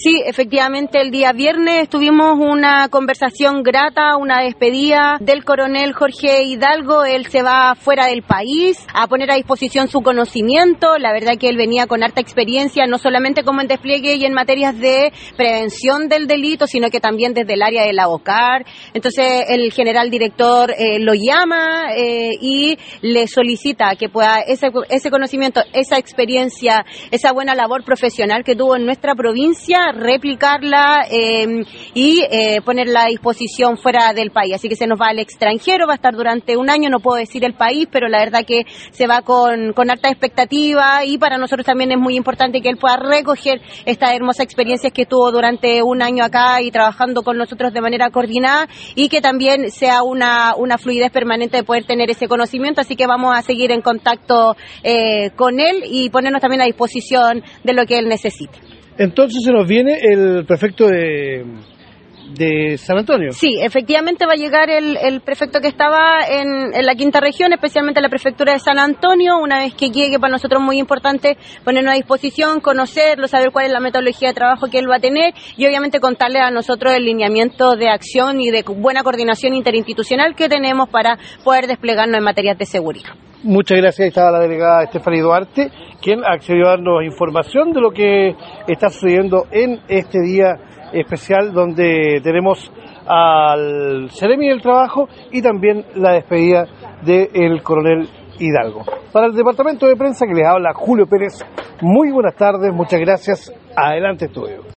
Sí, efectivamente, el día viernes tuvimos una conversación grata, una despedida del coronel Jorge Hidalgo. Él se va fuera del país a poner a disposición su conocimiento. La verdad que él venía con harta experiencia, no solamente como en despliegue y en materias de prevención del delito, sino que también desde el área de la OCAR. Entonces el general director lo llama y le solicita que pueda ese conocimiento, esa experiencia, esa buena labor profesional que tuvo en nuestra provincia, replicarla y ponerla a disposición fuera del país. Así que se nos va al extranjero, va a estar durante un año, no puedo decir el país, pero la verdad que se va con harta expectativa, y para nosotros también es muy importante que él pueda recoger estas hermosas experiencias que tuvo durante un año acá y trabajando con nosotros de manera coordinada, y que también sea una fluidez permanente de poder tener ese conocimiento. Así que vamos a seguir en contacto con él y ponernos también a disposición de lo que él necesite. Entonces se nos viene el prefecto de San Antonio. Sí, efectivamente va a llegar el prefecto que estaba en la quinta región, especialmente la prefectura de San Antonio. Una vez que llegue, para nosotros es muy importante ponernos a disposición, conocerlo, saber cuál es la metodología de trabajo que él va a tener, y obviamente contarle a nosotros el lineamiento de acción y de buena coordinación interinstitucional que tenemos para poder desplegarnos en materias de seguridad. Muchas gracias. Ahí estaba la delegada Estefanía Duarte, quien accedió a darnos información de lo que está sucediendo en este día especial, donde tenemos al Seremi del Trabajo y también la despedida del coronel Hidalgo. Para el departamento de prensa que les habla Julio Pérez, muy buenas tardes, muchas gracias. Adelante, estudio.